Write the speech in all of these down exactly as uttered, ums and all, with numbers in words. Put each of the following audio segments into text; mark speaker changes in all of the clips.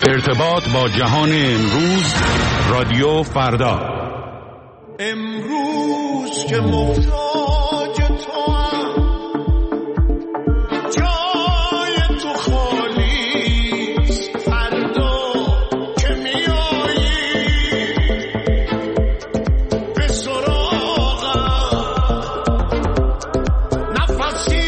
Speaker 1: ارتباط با جهان امروز، رادیو فردا.
Speaker 2: امروز که محتاج تو هم، جای تو خالیست. فردا که میایی به سراغم، نفسی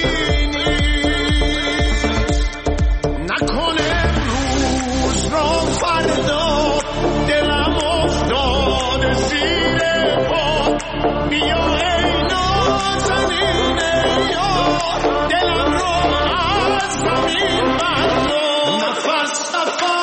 Speaker 2: نیست. نکنه امروز را فردا، دلم افتاده زیر پا. بیا ای نازنین یار، دلم رو از زمین بردار. نفس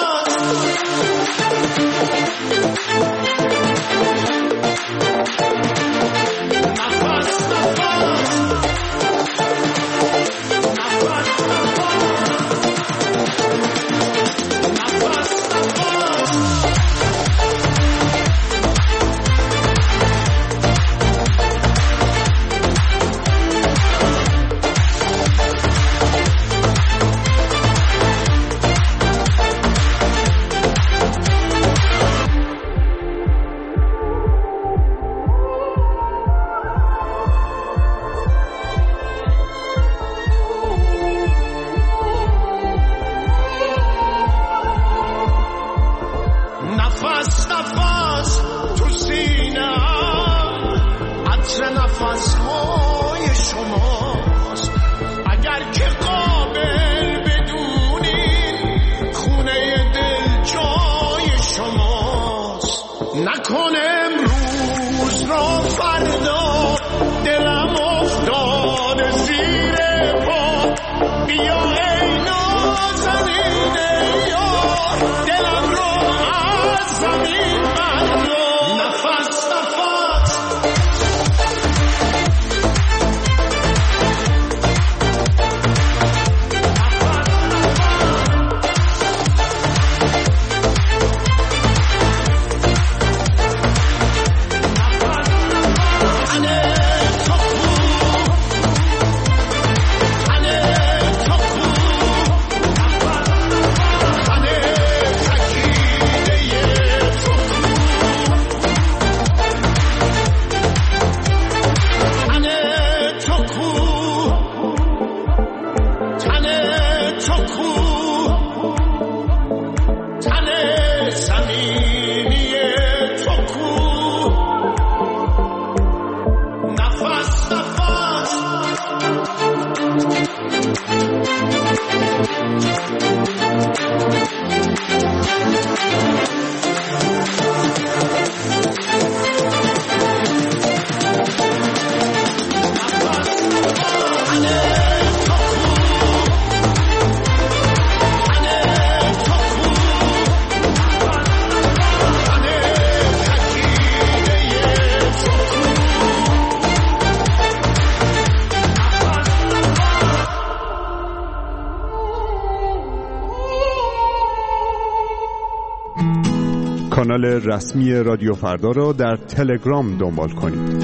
Speaker 3: کانال رسمی رادیو فردا را در تلگرام دنبال کنید.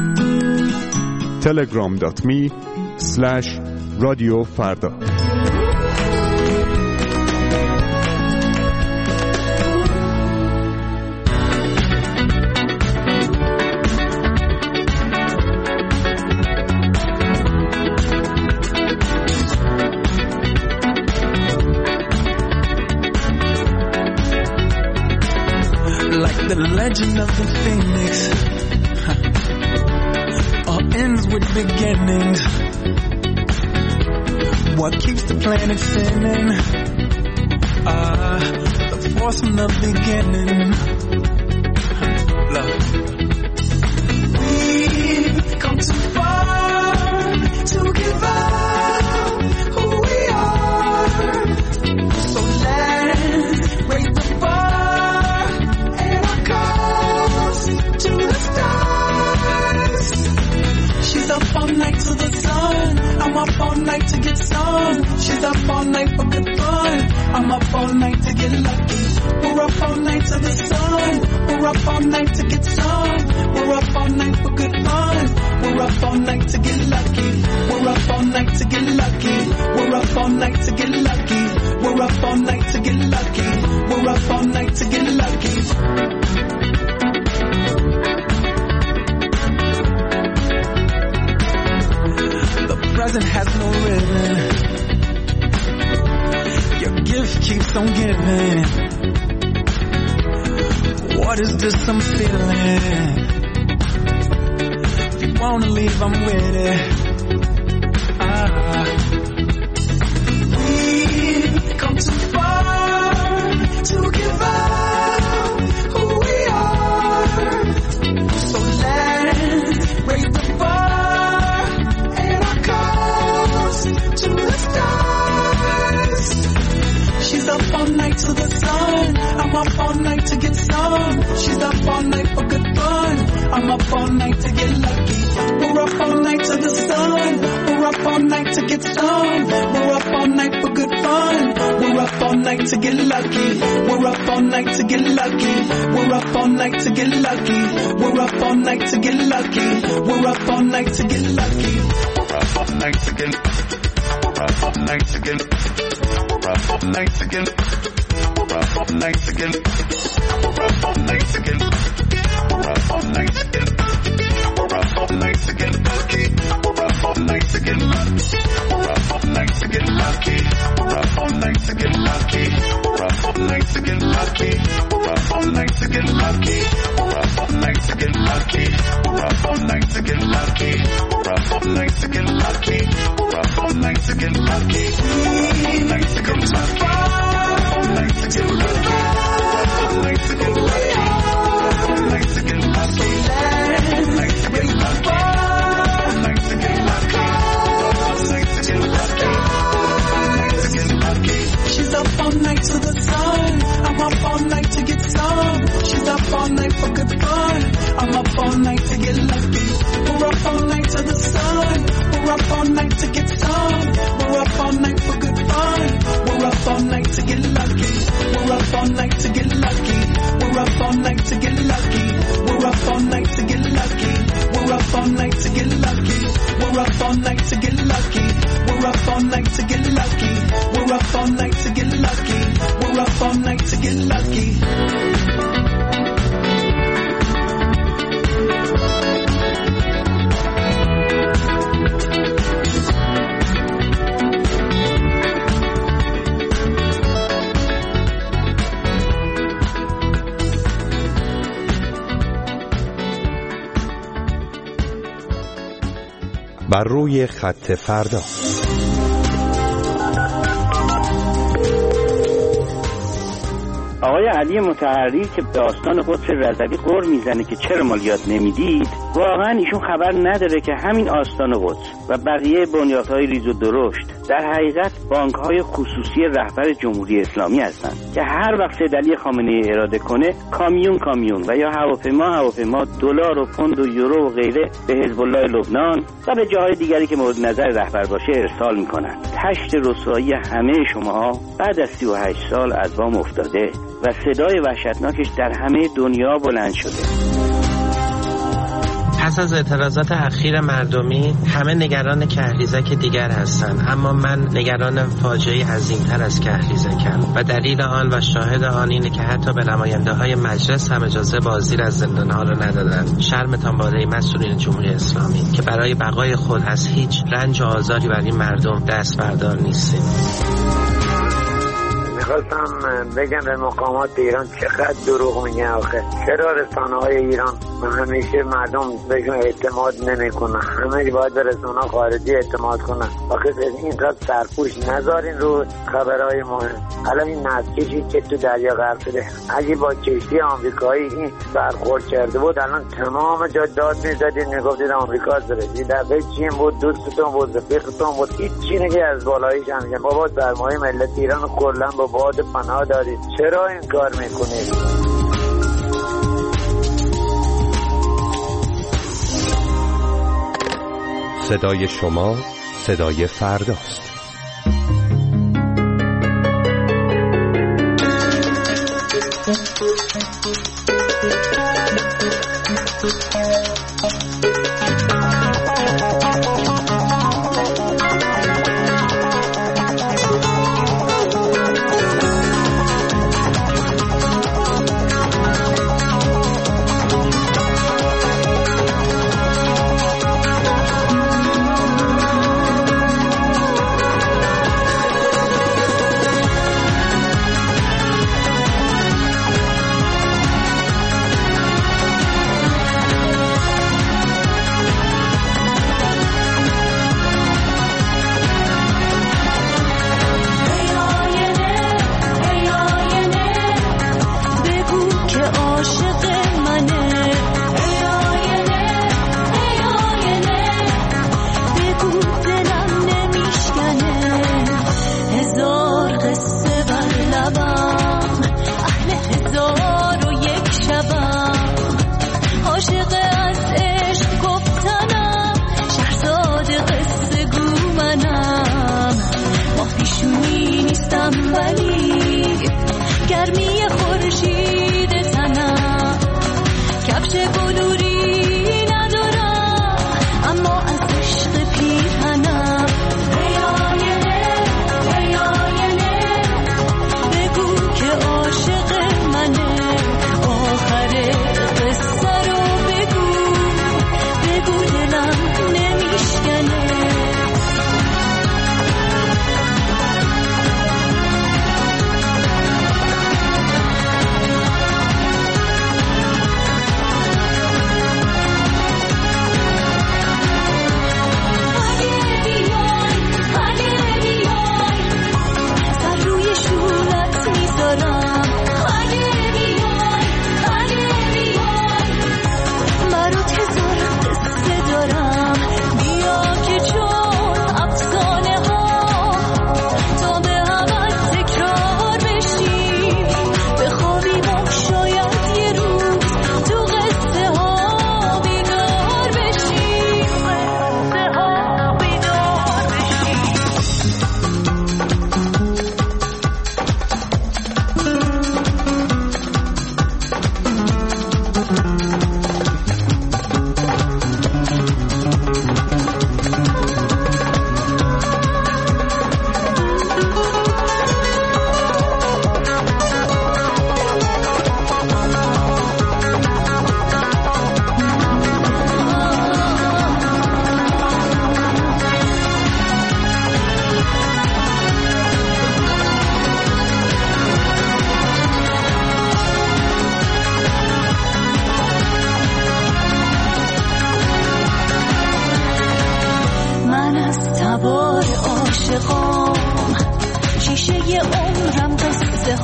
Speaker 3: تلگرام دات می اسلش رادیو فردا.
Speaker 4: The legend of the phoenix huh. all ends with beginnings. What keeps the planet spinning? Ah, uh, the force from the beginning. Love. We've come too far to give up who we are. So let's raise the bar. Up all night to the sun, I'm up all night to get some. She's up all night for good fun, I'm up all night to get lucky. We're up all night to the sun, we're up all night to get some. We're up all night for good fun, we're up all night to get lucky. We're up all night to get lucky. We're up all night to get lucky. We're up all night to get lucky. We're gift keeps on giving. What is this I'm feeling? If you wanna leave, I'm with it. Ah. We've come too far to give up who we are. So let's raise the bar and our cause to the stars. She's up all night to the sun. I'm up all night to get some. She's up all night for good fun. I'm up all night to get lucky. We're up all night to the sun. We're up all night to get some. We're up all night for good fun. We're up all night to get lucky. We're up all night to get lucky. We're up all night to get lucky. We're up all night to get lucky. We're up all night to get lucky.
Speaker 2: We're up all night to get. We're up all night to get. We're up all night to get. We're up all night to get. We're up all night to get. We're up all night to get. We're up all night to get lucky. We're up all night to get lucky. We're up all night to get lucky. We're up all night to get lucky. We're up all night to get lucky. We're up all night to get lucky. We're up all night to get lucky. We're up all night to get lucky. We're up all night to get lucky. We're up all night to get lucky. We're up all night to get lucky. We're up all night to get lucky. We're up all night to get lucky. We're up all night to get lucky.
Speaker 4: She's up all night to the sun. I'm up all night to get some. She's up all night for good fun. I'm up all night to get lucky. We're up all night to the sun. We're up all night to get some. We're up all night for good fun. We're up all night to get lucky. We're up all night to get lucky. We're up all night to get lucky. We're up all night to get lucky. We're up all night to get lucky. We're up all night to get lucky. We're up all night to get lucky. We're up all night to get lucky. We're up all night to get lucky.
Speaker 3: بر روی خط فردا.
Speaker 5: آقای علی مطهری که به آستان قدس رضوی غر میزنه که چرا مال یاد نمیدید، واقعا ایشون خبر نداره که همین آستان قدس و بقیه بنیادهای ریز و درشت در حقیقت بانک‌های خصوصی رهبر جمهوری اسلامی هستند که هر وقت سید علی خامنه‌ای اراده کنه کامیون کامیون و یا هواپیما هواپیما دلار و پوند و یورو و غیره به حزب الله لبنان و به جاهای دیگری که مورد نظر رهبر باشه ارسال میکنن. تشت رسوایی همه شماها بعد از سی و هشت سال از بام افتاده و صدای وحشتناکش در همه دنیا بلند شده.
Speaker 6: پس از اعتراضات اخیر مردمی همه نگران کهریزک دیگر هستند، اما من نگران فاجعه عظیمتر از کهریزکم و دلیل آن و شاهد آن اینه که حتی به نماینده های مجلس هم اجازه بازدید از زندانها را ندادند. شرمتان باره مسئولین جمهوری اسلامی که برای بقای خود از هیچ رنج و آزاری برای مردم دست بردار نیستیم.
Speaker 7: میخواستم بگم به مقامات ایران چقدر دروغ میگن آخه. چرا رسانه های ایران همیشه مردم بهشون اعتماد نمیکنن؟ همه باید به رسانه خارجی اعتماد کنن. آخه اینقدر سرپوش نذارین رو خبرهای مهم. الان این نفتکشی که تو دریا غرق شده اگه با کشتی آمریکایی این برخورد کرده بود الان تمام جا داد میزدین میگفتید آمریکا رسید. دفعه چین بود، دوستتون بود، رفیقتون بود، هیچ چی نگه از بالاییش هم میگن بابا سرمایه ملت ایران کلا با باد پناه دارید، چرا این کار میکنید؟
Speaker 3: صدای شما صدای فرداست.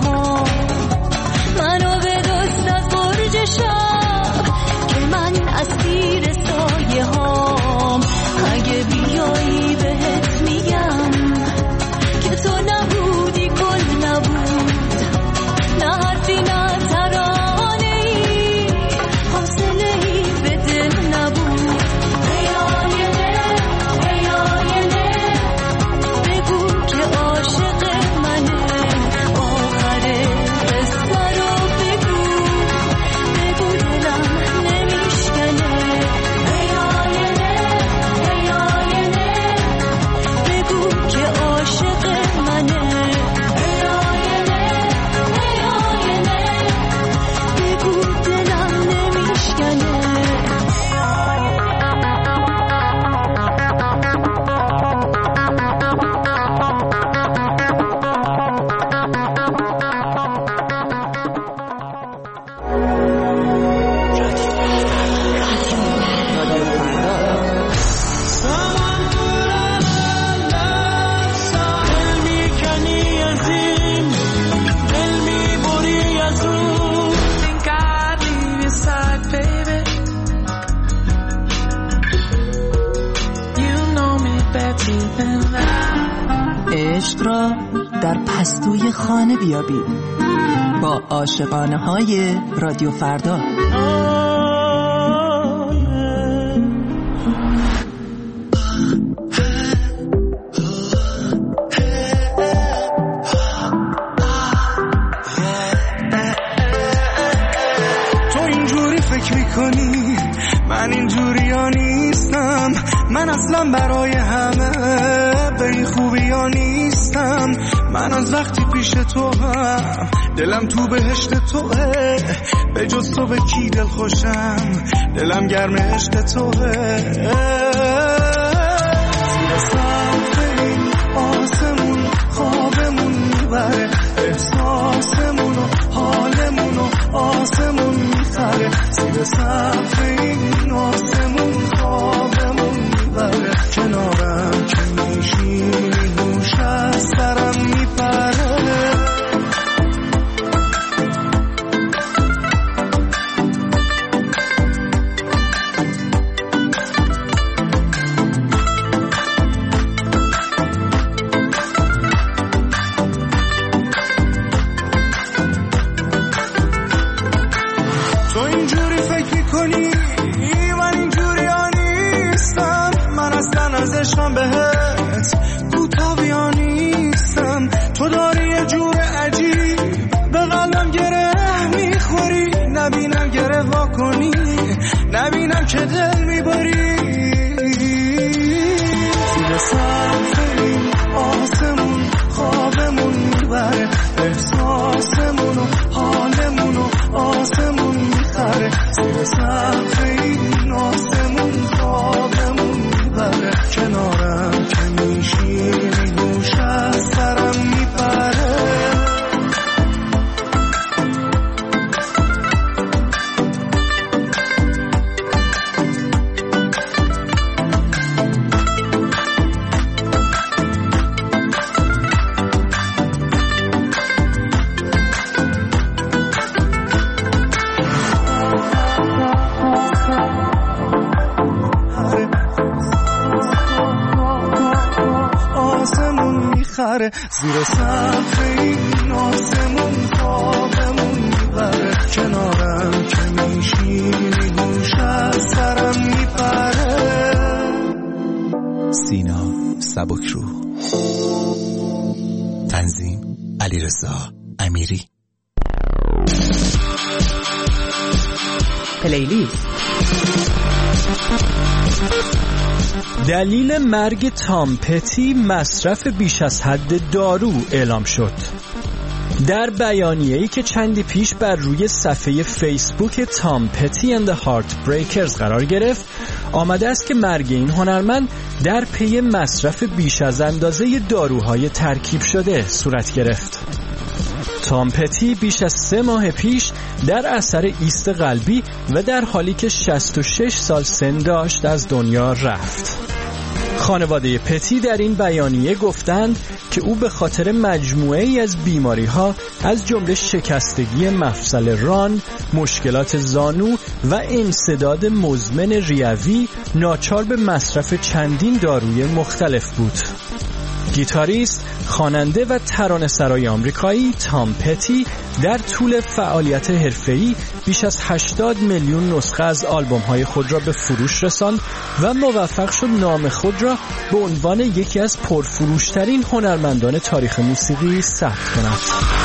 Speaker 8: ها منو به دوست از برج شب که من اسیر سایه هام اگه بیایی بهت میگم که تو نبودی گل نبود نه حرفی نه ترانه ای حوصله ای به دل نبود ای آینه ای آینه بگو که عاشق منه آخر قصه رو بگو بگو دلم نمیشکنه ای آینه ای آینه بگو که عاشق منه ای آینه ای آینه بگو دلم نمیشکنه
Speaker 9: عشق را در پستوی خانه بیابید با عاشقانه های رادیو فردا.
Speaker 10: تو اینجوری فکر میکنی من اینجوری ها نیستم، من اصلا برای همه به این خوبی ها نیستم، من از وقتی پیش تو هم دلم تو بهشت توه، به جز تو به کی دل خوشم دلم گرم عشق توه. زیر سقف این آسمون خوابمون میبره، احساسمون و حالمون و آسمون میخره، زیر سقف این آسمون خوابمون میبره، کنارم که میشینی گوش از سرم میپره. تو اینجوری فکر میکنی من اینجوری ها نیستم، من اصلا از عشقم بهت کوتاهی ها نیستم، تو داری یه جور عجیب به قلبم گره میخوری، نبینم گره وا کنی نبینم که دل میبری. زیر سقف این آسمون خوابمون میبره، احساسمون و حالمون و آسمون میخره، زیر سقف این آسمون خوابمون میبره، کنارم که میشینی گوش از سرم میپره. زیر سقف این آسمون خوابمون میبره، کنارم که میشینی گوش از سرم میپره.
Speaker 11: سینا سبکروح، تنظیم علیرضا امیری.
Speaker 12: پلیلیست. دلیل مرگ تام پتی مصرف بیش از حد دارو اعلام شد. در بیانیه‌ای که چندی پیش بر روی صفحه فیسبوک تام پتی اند هارت بریکرز قرار گرفت، آمده است که مرگ این هنرمند در پی مصرف بیش از اندازه داروهای ترکیب شده صورت گرفت. تام پتی بیش از سه ماه پیش در اثر ایست قلبی و در حالی که شصت و شش سال سن داشت از دنیا رفت. خانواده پتی در این بیانیه گفتند که او به خاطر مجموعه ای از بیماری ها از جمله شکستگی مفصل ران، مشکلات زانو و انسداد مزمن ریوی ناچار به مصرف چندین داروی مختلف بود. گیتاریست، خواننده و ترانه‌سرای آمریکایی تام پتی در طول فعالیت حرفه‌ای بیش از هشتاد میلیون نسخه از آلبوم‌های خود را به فروش رساند و موفق شد نام خود را به عنوان یکی از پرفروشترین هنرمندان تاریخ موسیقی ثبت کند.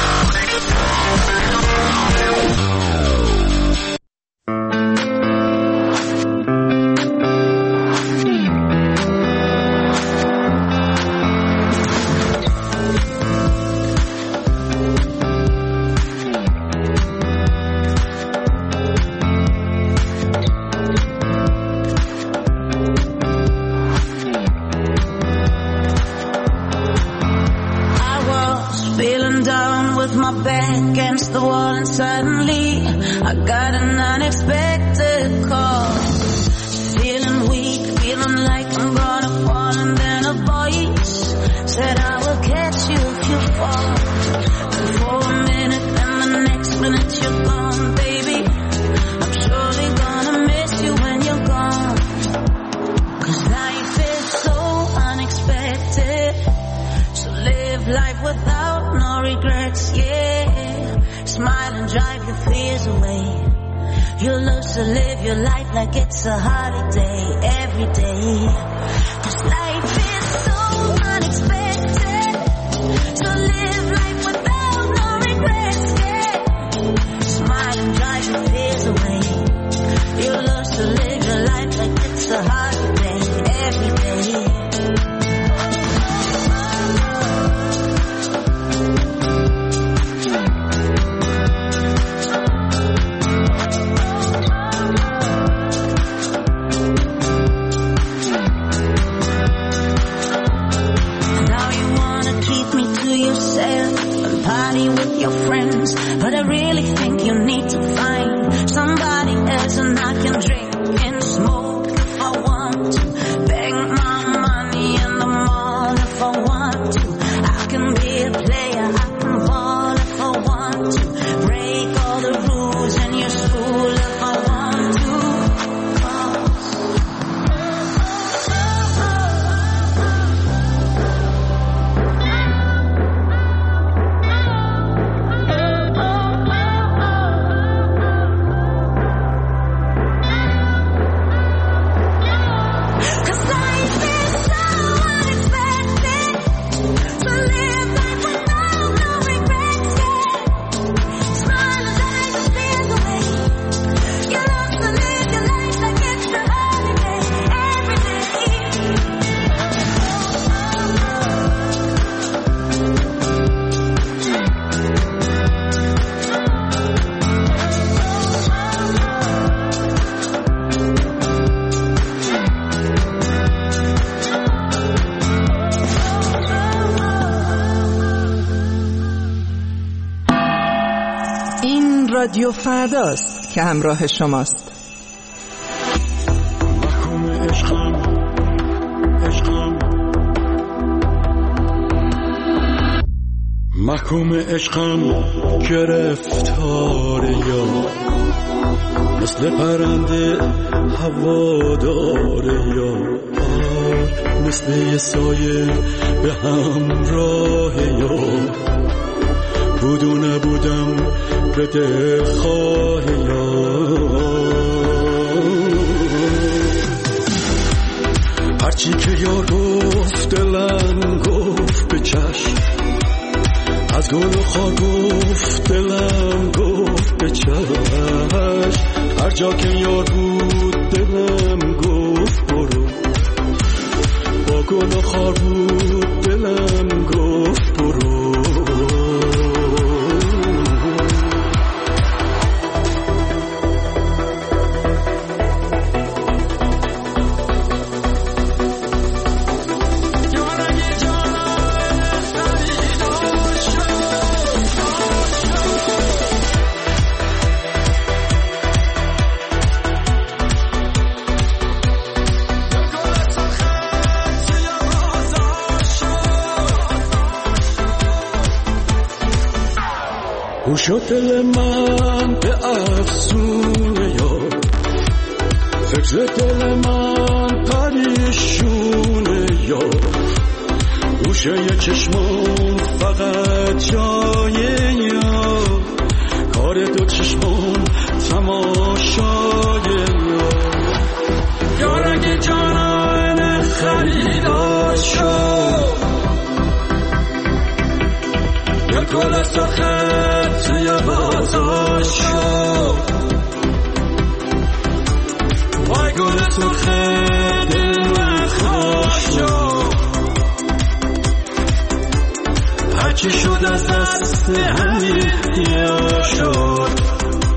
Speaker 9: رادیو فرداست که همراه شماست.
Speaker 10: محکوم عشقم عشقم محکوم عشقم گرفتار یار، مثل پرنده هوادار یار، مثل یه سایه به همراه یار، بود و نبودم بده خواه یار. هرچی که یار گفت دلم گفت به چشم، از گل و خار گفت دلم گفت به چشم، هر جا که یار بود دلم گفت برو، با گل و خار بود دلم گفت برو.
Speaker 13: شد دل من به افسونه یار، فکر دل من پریشونه یار، گوشه چشمان فقط جای یار، کار دو چشمان تماشای یار. یار اگه جانان خریدار شد، یا گل سرخت توی بازار شد، وای گل سرخت دل من خوش شد، هرچی شد از دست همین یا شد.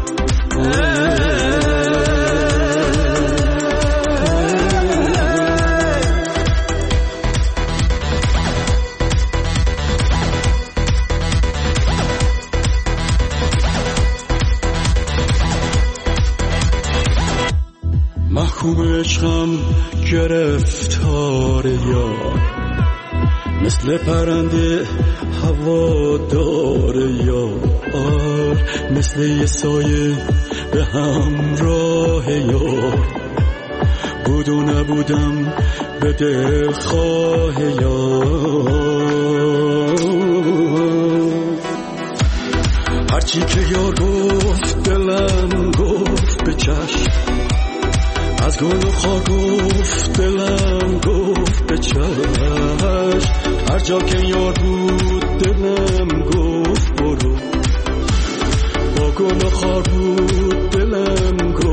Speaker 13: محکوم عشقم گرفتار یار، مثل پرنده هوادار یار، مثل یه سایه به همراه یار، بود و نبودم به دلخواه یار. هرچی که یار گفت دلم گفت به چشم، از گل و خار گفت دلم گفت به چشم، هر جا که یار بود دلم گفت برو، با گل و خار بود دلم گفت